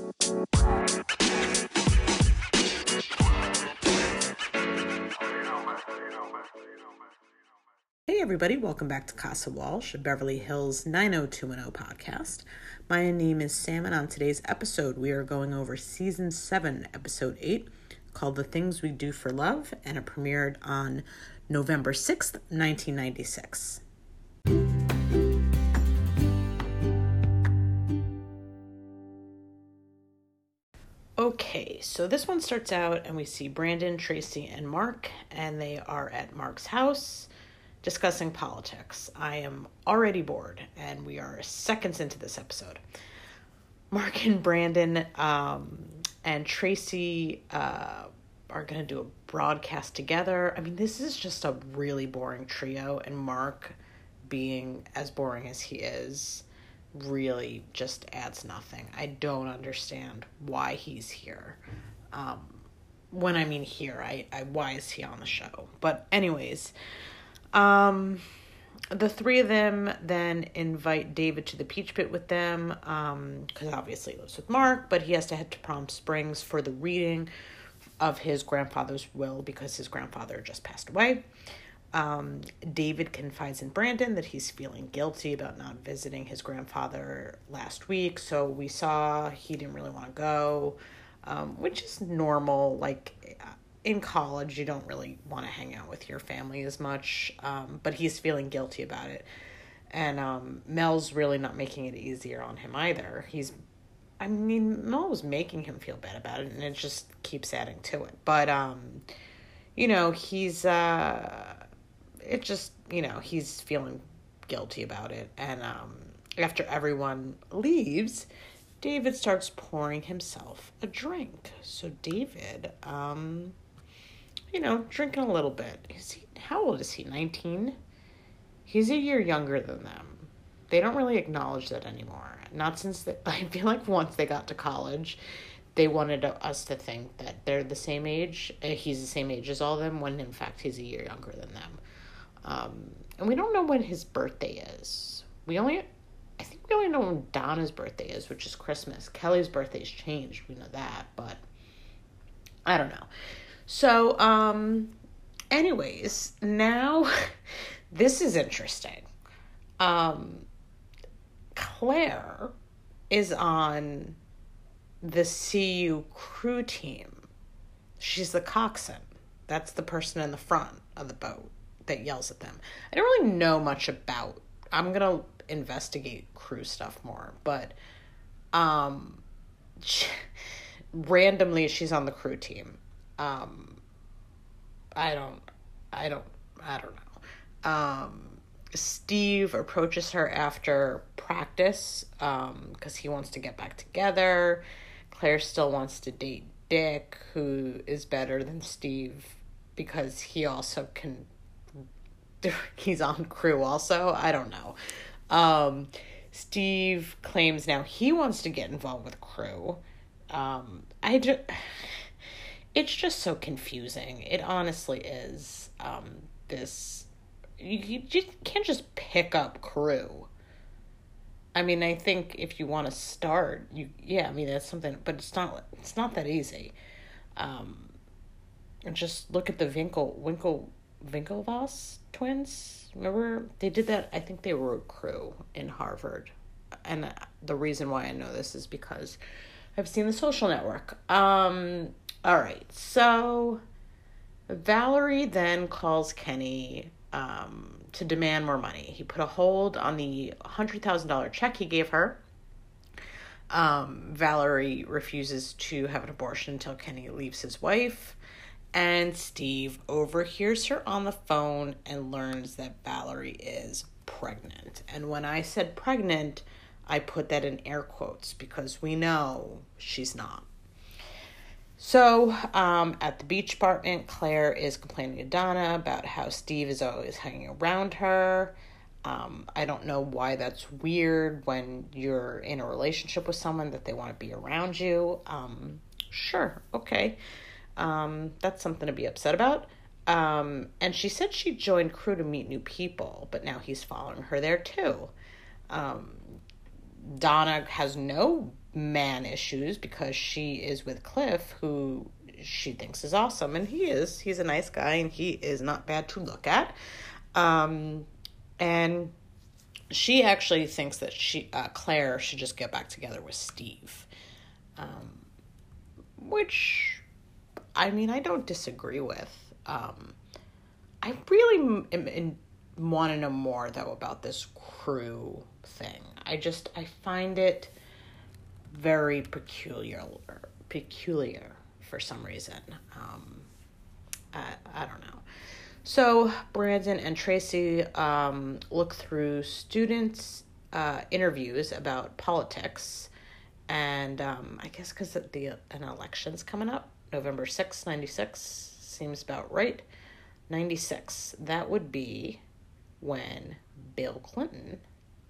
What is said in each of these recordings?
Hey everybody, welcome back to Casa Walsh, a Beverly Hills 90210 podcast. My name is Sam, and on today's episode, we are going over Season 7, Episode 8, called The Things We Do for Love, and it premiered on November 6th, 1996. Okay, so this one starts out, and we see Brandon, Tracy, and Mark, and they are at Mark's house discussing politics. I am already bored, and we are seconds into this episode. Mark and Brandon and Tracy are going to do a broadcast together. I mean, this is just a really boring trio, and Mark, being as boring as he is, really just adds nothing. I don't understand why he's here. When I mean here, why is he on the show? But anyways, the three of them then invite David to the Peach Pit with them, because obviously he lives with Mark, but he has to head to Palm Springs for the reading of his grandfather's will because his grandfather just passed away. David confides in Brandon that he's feeling guilty about not visiting his grandfather last week, so we saw he didn't really want to go, which is normal. Like, in college, you don't really want to hang out with your family as much, but he's feeling guilty about it. And Mel's really not making it easier on him either. Mel was making him feel bad about it, and it just keeps adding to it. But, he's he's feeling guilty about it. And after everyone leaves, David starts pouring himself a drink. So David, drinking a little bit. How old is he? 19? He's a year younger than them. They don't really acknowledge that anymore. Not since I feel like once they got to college, they wanted us to think that they're the same age. He's the same age as all of them, when in fact he's a year younger than them. And we don't know when his birthday is. I think we only know when Donna's birthday is, which is Christmas. Kelly's birthday's changed. We know that, but I don't know. So, anyways, now this is interesting. Claire is on the CU crew team. She's the coxswain. That's the person in the front of the boat that yells at them. I don't really know much about. I'm going to investigate crew stuff more, but randomly she's on the crew team. I don't know. Steve approaches her after practice because he wants to get back together. Claire still wants to date Dick, who is better than Steve because he also can. He's on crew also. I don't know. Steve claims now he wants to get involved with crew. It's just so confusing. It honestly is. You just can't just pick up crew. I mean, I think if you want to start, that's something, but it's not that easy. And just look at the Winklevoss twins. Remember, they did that. I think they were a crew in Harvard. And the reason why I know this is because I've seen The Social Network. All right. So Valerie then calls Kenny to demand more money. He put a hold on the $100,000 check he gave her. Valerie refuses to have an abortion until Kenny leaves his wife. And Steve overhears her on the phone and learns that Valerie is pregnant. And when I said pregnant, I put that in air quotes because we know she's not. So at the beach apartment, Claire is complaining to Donna about how Steve is always hanging around her. I don't know why that's weird when you're in a relationship with someone that they want to be around you. Sure, okay. That's something to be upset about. And she said she joined crew to meet new people, but now he's following her there too. Donna has no man issues because she is with Cliff, who she thinks is awesome, and he is. He's a nice guy, and he is not bad to look at. And she actually thinks that Claire should just get back together with Steve. Which, I mean, I don't disagree with. I really want to know more, though, about this crew thing. I find it very peculiar for some reason. I don't know. So Brandon and Tracy look through students' interviews about politics, and I guess because an election's coming up, November 6th, 96, seems about right. 96, that would be when Bill Clinton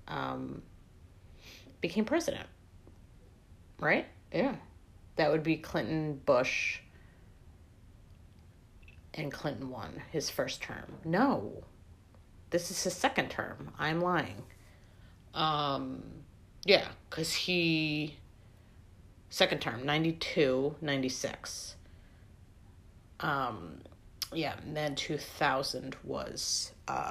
became president, right? Yeah. That would be Clinton, Bush, and Clinton won his first term. No, this is his second term. I'm lying. Yeah, because second term, 92, 96. Yeah, and then 2000 was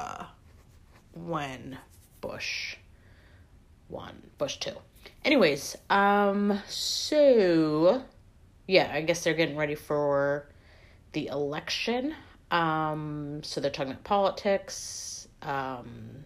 when Bush won. Bush 2. Anyways, so, yeah, I guess they're getting ready for the election. So they're talking about politics. I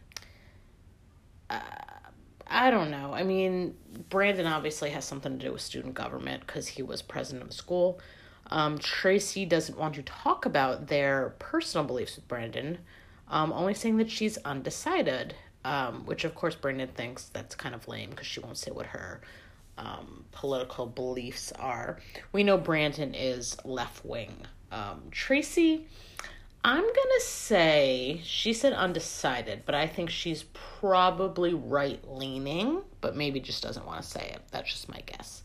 don't know. I mean, Brandon obviously has something to do with student government because he was president of the school. Tracy doesn't want to talk about their personal beliefs with Brandon, only saying that she's undecided, which of course Brandon thinks that's kind of lame because she won't say what her political beliefs are. We know Brandon is left-wing. Tracy, I'm gonna say, she said undecided, but I think she's probably right-leaning, but maybe just doesn't want to say it. That's just my guess.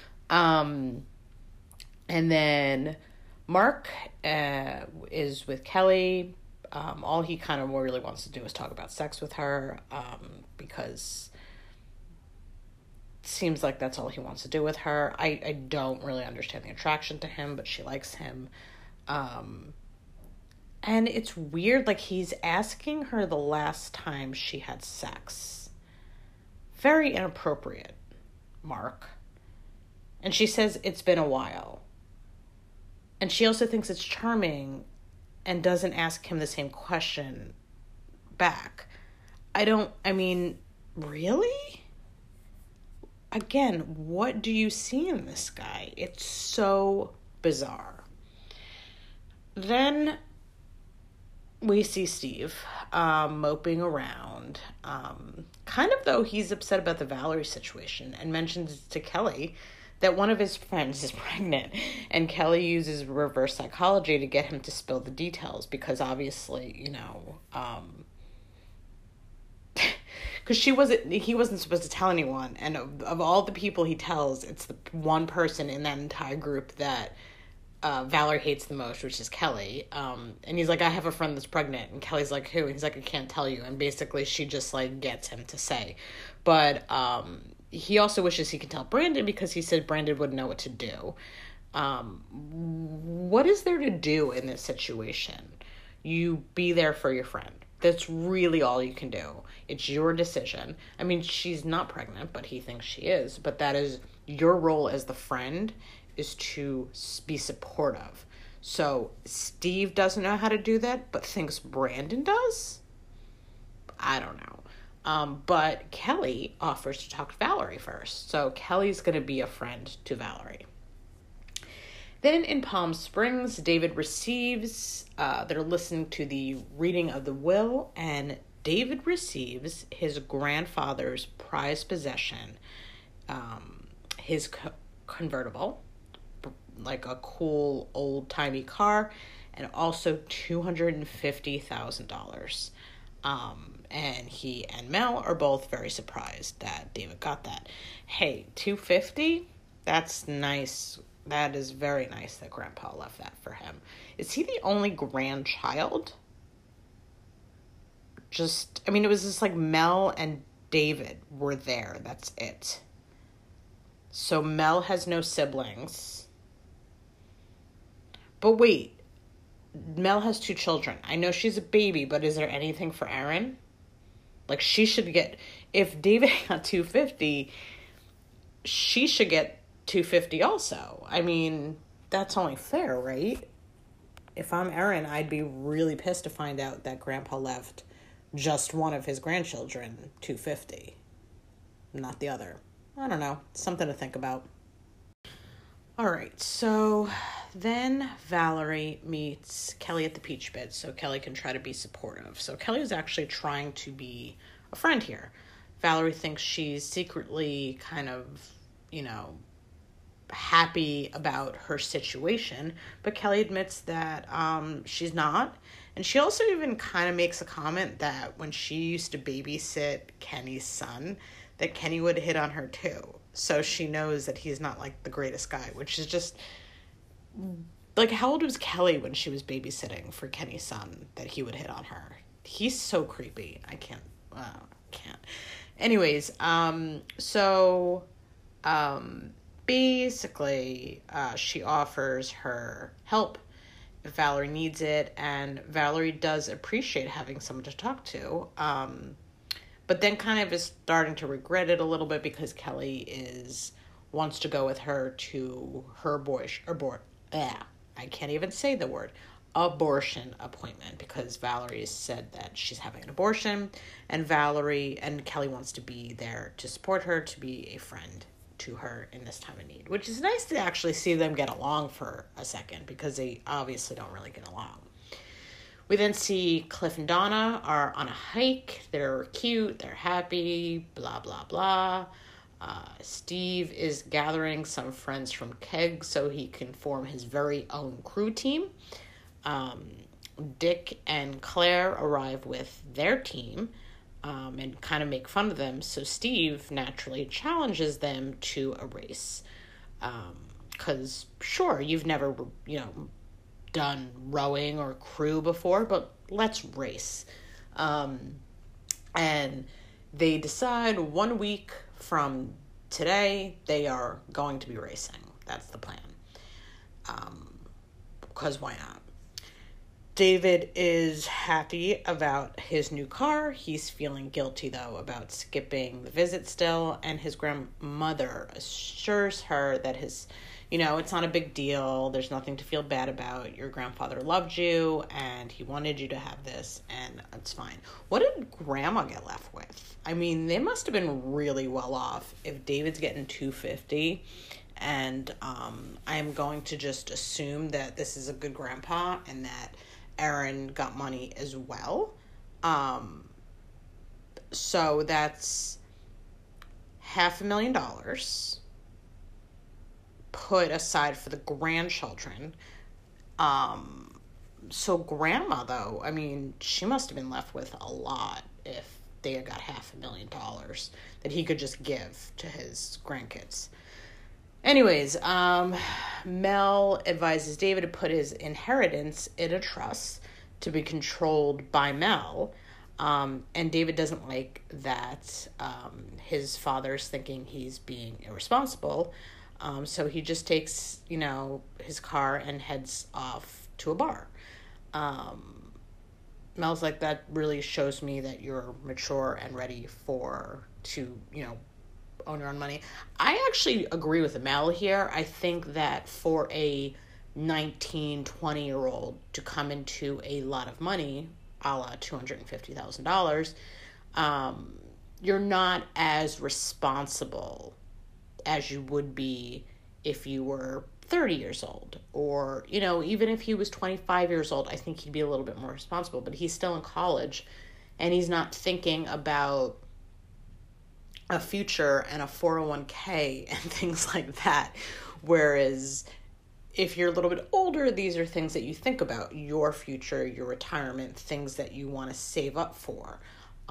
And then Mark is with Kelly. All he kind of really wants to do is talk about sex with her, because it seems like that's all he wants to do with her. I don't really understand the attraction to him, but she likes him. And it's weird, like he's asking her the last time she had sex. Very inappropriate, Mark. And she says it's been a while. And she also thinks it's charming and doesn't ask him the same question back. I mean, really? Again, what do you see in this guy? It's so bizarre. Then we see Steve moping around, kind of though he's upset about the Valerie situation, and mentions to Kelly that one of his friends is pregnant, and Kelly uses reverse psychology to get him to spill the details, because obviously, you know, because he wasn't supposed to tell anyone, and of all the people he tells, it's the one person in that entire group that Valerie hates the most, which is Kelly. And he's like, I have a friend that's pregnant, and Kelly's like, who? And he's like, I can't tell you, and basically she just like gets him to say, but he also wishes he could tell Brandon because he said Brandon would know what to do. What is there to do in this situation? You be there for your friend. That's really all you can do. It's your decision. I mean, she's not pregnant, but he thinks she is. But that is your role as the friend, is to be supportive. So Steve doesn't know how to do that, but thinks Brandon does? I don't know. But Kelly offers to talk to Valerie first. So Kelly's going to be a friend to Valerie. Then in Palm Springs, David receives, they're listening to the reading of the will, and David receives his grandfather's prized possession, his convertible, like a cool old-timey car, and also $250,000. And he and Mel are both very surprised that David got that. Hey, $250? That's nice. That is very nice that Grandpa left that for him. Is he the only grandchild? It was just like Mel and David were there. That's it. So Mel has no siblings. But wait, Mel has 2 children. I know she's a baby, but is there anything for Erin? Like, she should get, if David got 250, she should get 250 also. I mean, that's only fair, right? If I'm Erin, I'd be really pissed to find out that Grandpa left just one of his grandchildren 250, not the other. I don't know. Something to think about. All right, so then Valerie meets Kelly at the Peach Pit so Kelly can try to be supportive. So Kelly is actually trying to be a friend here. Valerie thinks she's secretly kind of, happy about her situation, but Kelly admits that she's not. And she also even kind of makes a comment that when she used to babysit Kenny's son, that Kenny would hit on her too. So she knows that he's not like the greatest guy, which is just like, how old was Kelly when she was babysitting for Kenny's son that he would hit on her? He's so creepy. I can't. Anyways, basically, she offers her help if Valerie needs it, and Valerie does appreciate having someone to talk to, but then kind of is starting to regret it a little bit because Kelly wants to go with her to her I can't even say the word, abortion appointment, because Valerie said that she's having an abortion, and Kelly wants to be there to support her, to be a friend to her in this time of need, which is nice to actually see them get along for a second, because they obviously don't really get along. We then see Cliff and Donna are on a hike. They're cute, they're happy, blah, blah, blah. Steve is gathering some friends from Keg so he can form his very own crew team. Dick and Claire arrive with their team, and kind of make fun of them. So Steve naturally challenges them to a race. Because, sure, you've never, done rowing or crew before, but let's race. And they decide 1 week from today, they are going to be racing. That's the plan. Because why not? David is happy about his new car. He's feeling guilty, though, about skipping the visit still. And his grandmother assures her that it's not a big deal. There's nothing to feel bad about. Your grandfather loved you, and he wanted you to have this, and it's fine. What did Grandma get left with? I mean, they must have been really well off if David's getting $250. And I'm going to just assume that this is a good grandpa and that Erin got money as well. So that's $500,000 put aside for the grandchildren. So Grandma, though, I mean, she must have been left with a lot if they had got $500,000 that he could just give to his grandkids. Anyways, Mel advises David to put his inheritance in a trust to be controlled by Mel. And David doesn't like that his father's thinking he's being irresponsible. So he just takes, his car and heads off to a bar. Mel's like, that really shows me that you're mature and ready to own your own money. I actually agree with Mel here. I think that for a 19, 20-year-old to come into a lot of money, a la $250,000, you're not as responsible as you would be if you were 30 years old, or, even if he was 25 years old, I think he'd be a little bit more responsible, but he's still in college and he's not thinking about a future and a 401k and things like that. Whereas if you're a little bit older, these are things that you think about, your future, your retirement, things that you want to save up for.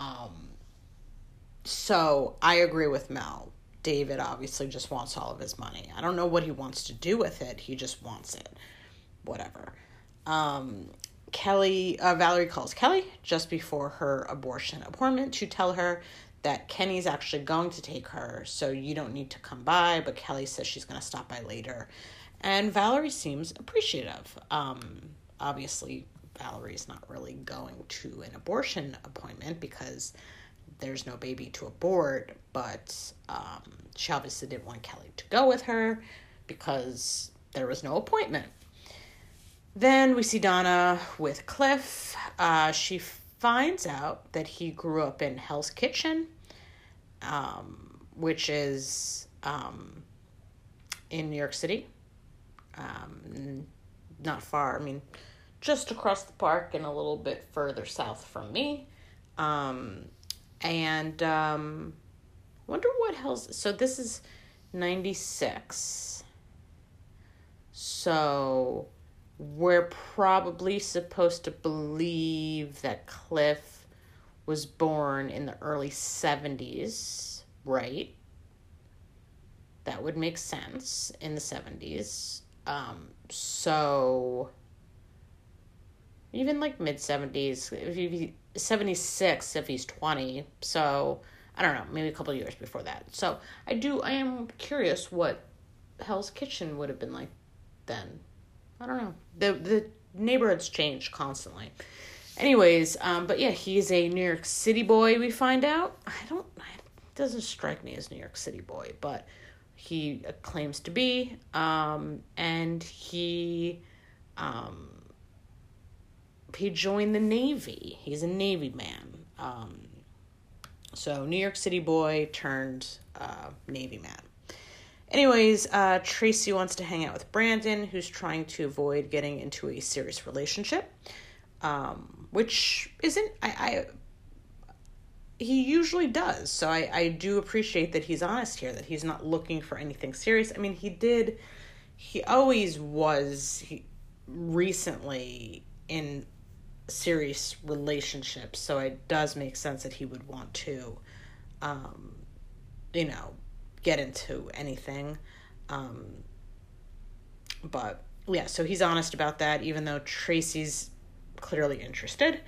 So I agree with Mel. David obviously just wants all of his money. I don't know what he wants to do with it. He just wants it. Whatever. Valerie calls Kelly just before her abortion appointment to tell her that Kenny's actually going to take her, so you don't need to come by, but Kelly says she's going to stop by later. And Valerie seems appreciative. Obviously, Valerie's not really going to an abortion appointment because there's no baby to abort, but she obviously didn't want Kelly to go with her because there was no appointment. Then we see Donna with Cliff. She finds out that he grew up in Hell's Kitchen, which is in New York City. Not far, just across the park and a little bit further south from me. Wonder what Hell's... So this is 96. So we're probably supposed to believe that Cliff was born in the early 70s, right? That would make sense, in the 70s. So even like mid-70s, if he 76 if he's 20, so I don't know, maybe a couple of years before that. So I am curious what Hell's Kitchen would have been like then. I don't know. The neighborhoods change constantly. Anyways, but yeah, he's a New York City boy, we find out. It doesn't strike me as New York City boy, but he claims to be. And he joined the Navy. He's a Navy man. So New York City boy turned Navy man. Anyways, Tracy wants to hang out with Brandon, who's trying to avoid getting into a serious relationship, which isn't, he usually does. So I do appreciate that he's honest here, that he's not looking for anything serious. He always was recently in serious relationships, so it does make sense that he would want to, get into anything. But yeah, so he's honest about that, even though Tracy's clearly interested.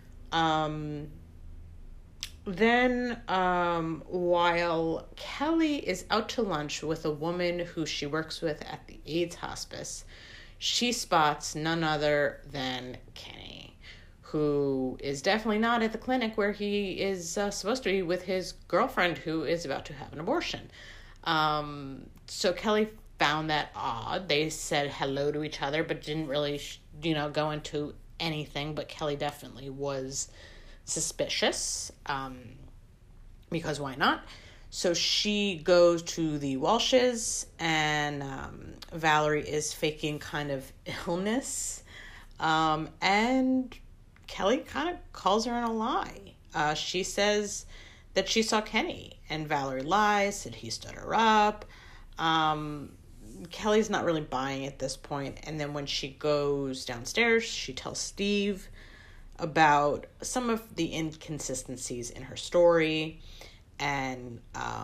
Then, while Kelly is out to lunch with a woman who she works with at the AIDS hospice, she spots none other than Kenny, who is definitely not at the clinic where he is supposed to be with his girlfriend who is about to have an abortion. So Kelly found that odd. They said hello to each other, but didn't really, go into anything. But Kelly definitely was suspicious, because why not? So she goes to the Walshes, and Valerie is faking kind of illness, and Kelly kind of calls her on a lie. She says that she saw Kenny, and Valerie lies, that he stood her up. Kelly's not really buying at this point, and then when she goes downstairs, she tells Steve about some of the inconsistencies in her story, and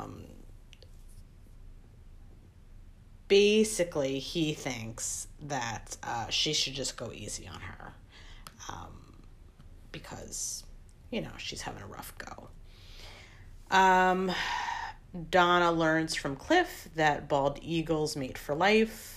basically he thinks that she should just go easy on her, because she's having a rough go. Donna learns from Cliff that bald eagles mate for life.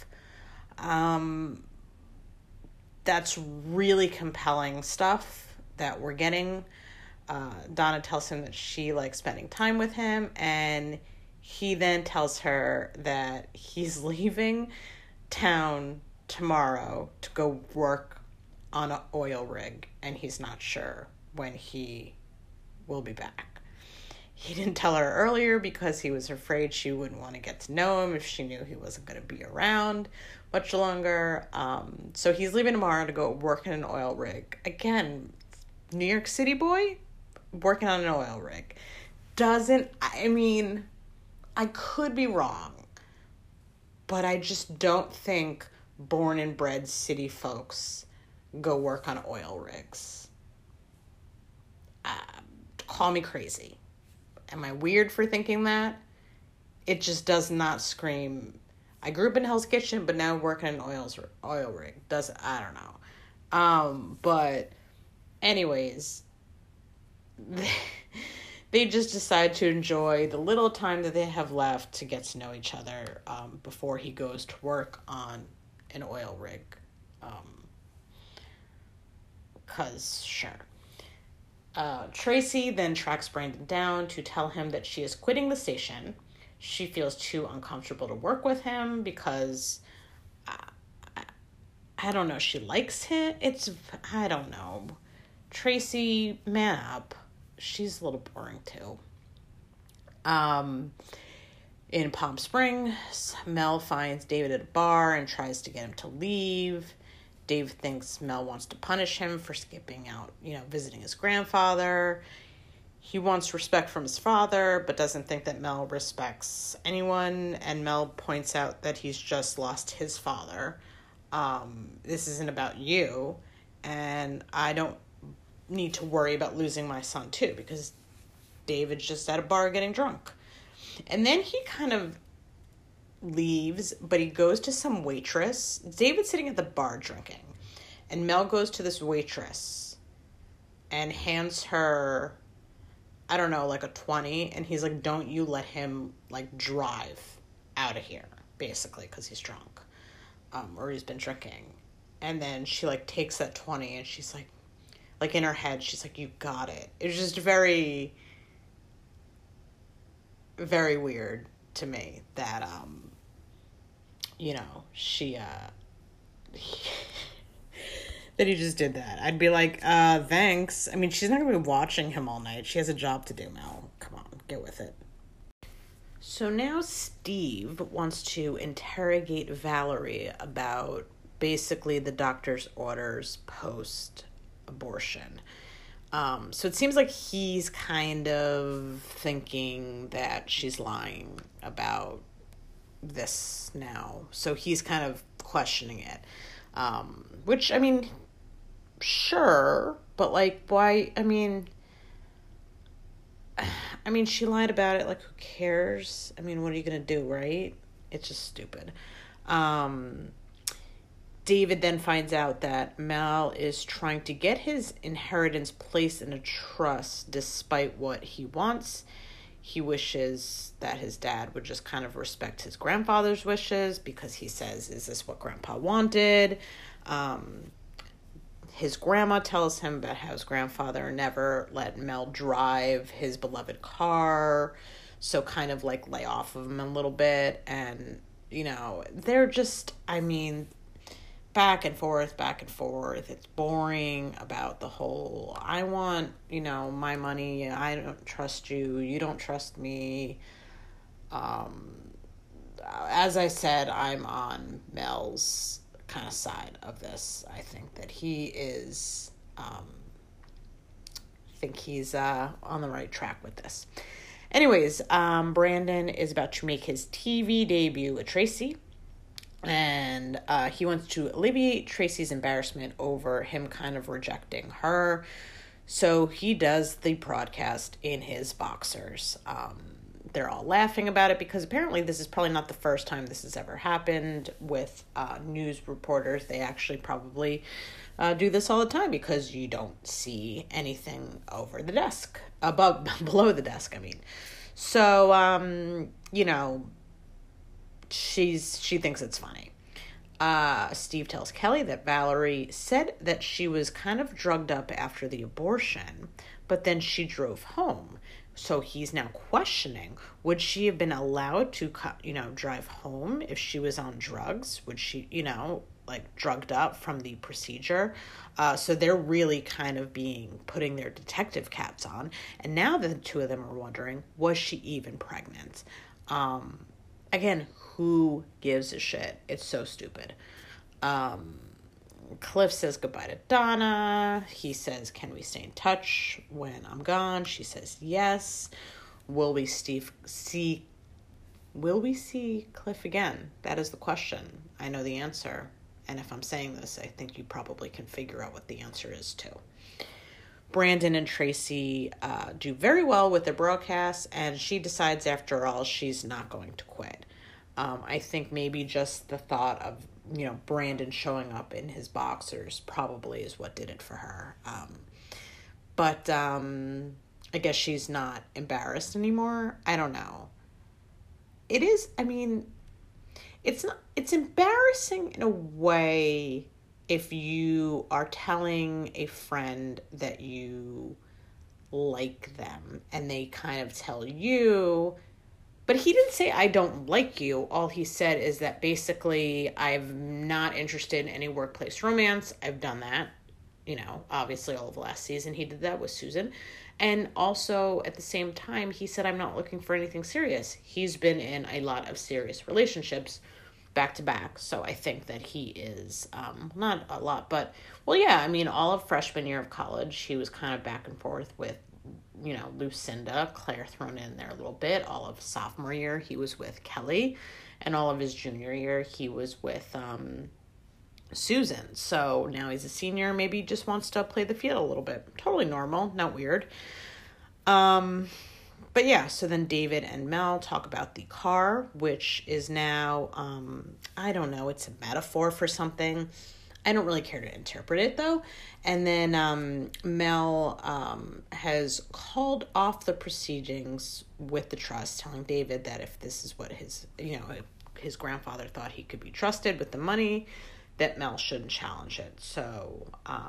That's really compelling stuff that we're getting. Donna tells him that she likes spending time with him, and he then tells her that he's leaving town tomorrow to go work on an oil rig, and he's not sure when he will be back. He didn't tell her earlier because he was afraid she wouldn't want to get to know him if she knew he wasn't going to be around much longer. So he's leaving tomorrow to go work in an oil rig. Again, New York City boy working on an oil rig. I could be wrong, but I just don't think born and bred city folks go work on oil rigs. Call me crazy. Am I weird for thinking that? It just does not scream, I grew up in Hell's Kitchen, but now working in an oil rig. I don't know. But anyways, they they just decide to enjoy the little time that they have left to get to know each other before he goes to work on an oil rig. 'Cause sure. Tracy then tracks Brandon down to tell him that she is quitting the station. She feels too uncomfortable to work with him because, I don't know, she likes him. I don't know. Tracy, man up. She's a little boring too. In Palm Springs, Mel finds David at a bar and tries to get him to leave. Dave thinks Mel wants to punish him for skipping out, visiting his grandfather. He wants respect from his father, but doesn't think that Mel respects anyone. And Mel points out that he's just lost his father. This isn't about you. And I don't need to worry about losing my son too, because David's just at a bar getting drunk. And then he kind of leaves, but he goes to some waitress. David's sitting at the bar drinking, and Mel goes to this waitress and hands her, I don't know, like a 20, and he's like, don't you let him drive out of here, basically, because he's drunk, or he's been drinking. And then she takes that 20, and she's like in her head, she's like, you got it. It was just very, very weird to me that she that he just did that. I'd be like, thanks. I mean, she's not gonna be watching him all night. She has a job to do, Mel. Come on, get with it. So now Steve wants to interrogate Valerie about basically the doctor's orders post-abortion. So it seems like he's kind of thinking that she's lying about this now. So he's kind of questioning it. Which, I mean, sure, but why? I mean, she lied about it. Who cares? I mean, what are you going to do, right? It's just stupid. David then finds out that Mel is trying to get his inheritance placed in a trust despite what he wants. He wishes that his dad would just kind of respect his grandfather's wishes because he says, is this what Grandpa wanted? His grandma tells him about how his grandfather never let Mel drive his beloved car. So kind of lay off of him a little bit. And, they're just, back and forth. It's boring about the whole, I want, my money. I don't trust you. You don't trust me. As I said, I'm on Mel's kind of side of this. I think that he is, he's on the right track with this. Anyways, Brandon is about to make his TV debut with Tracy. And he wants to alleviate Tracy's embarrassment over him kind of rejecting her. So he does the broadcast in his boxers. They're all laughing about it because apparently this is probably not the first time this has ever happened with news reporters. They actually probably do this all the time because you don't see anything over the desk, below the desk, So, she thinks it's funny. Steve tells Kelly that Valerie said that she was kind of drugged up after the abortion, but then she drove home. So he's now questioning, would she have been allowed to, drive home if she was on drugs? Would she, drugged up from the procedure? So they're really kind of putting their detective caps on. And now the two of them are wondering, was she even pregnant? Again, who gives a shit? It's so stupid. Cliff says goodbye to Donna. He says, can we stay in touch when I'm gone? She says yes. Will we see Cliff again? That is the question. I know the answer. And if I'm saying this, I think you probably can figure out what the answer is too. Brandon and Tracy do very well with their broadcasts, and she decides after all she's not going to quit. I think maybe just the thought of, Brandon showing up in his boxers probably is what did it for her. But I guess she's not embarrassed anymore. I don't know. It is, I mean, it's embarrassing in a way if you are telling a friend that you like them and they kind of tell you, but he didn't say I don't like you. All he said is that basically I'm not interested in any workplace romance. I've done that. Obviously all of last season he did that with Susan. And also at the same time, he said, I'm not looking for anything serious. He's been in a lot of serious relationships back to back. So I think that he is, not a lot, but, well, yeah, I mean, all of freshman year of college, he was kind of back and forth with, Lucinda, Claire thrown in there a little bit. All of sophomore year, he was with Kelly. And all of his junior year, he was with, Susan. So now he's a senior, maybe he just wants to play the field a little bit. Totally normal, not weird. But yeah, so then David and Mel talk about the car, which is now, I don't know, it's a metaphor for something. I don't really care to interpret it though. And then Mel has called off the proceedings with the trust, telling David that if this is what his grandfather thought he could be trusted with the money, that Mel shouldn't challenge it. So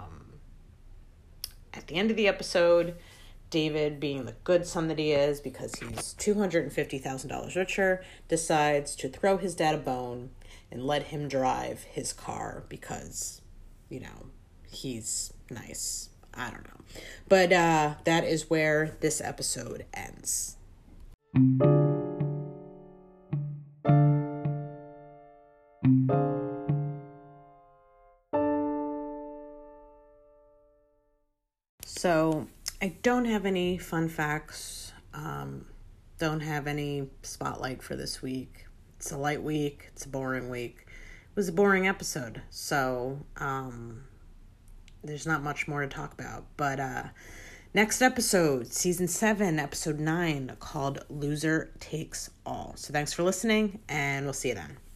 at the end of the episode, David, being the good son that he is, because he's $250,000 richer, decides to throw his dad a bone and let him drive his car because, he's nice. I don't know. But that is where this episode ends. So I don't have any fun facts, don't have any spotlight for this week. It's a light week, it's a boring week. It was a boring episode, so there's not much more to talk about. But next episode, season 7, episode 9, called Loser Takes All. So thanks for listening, and we'll see you then.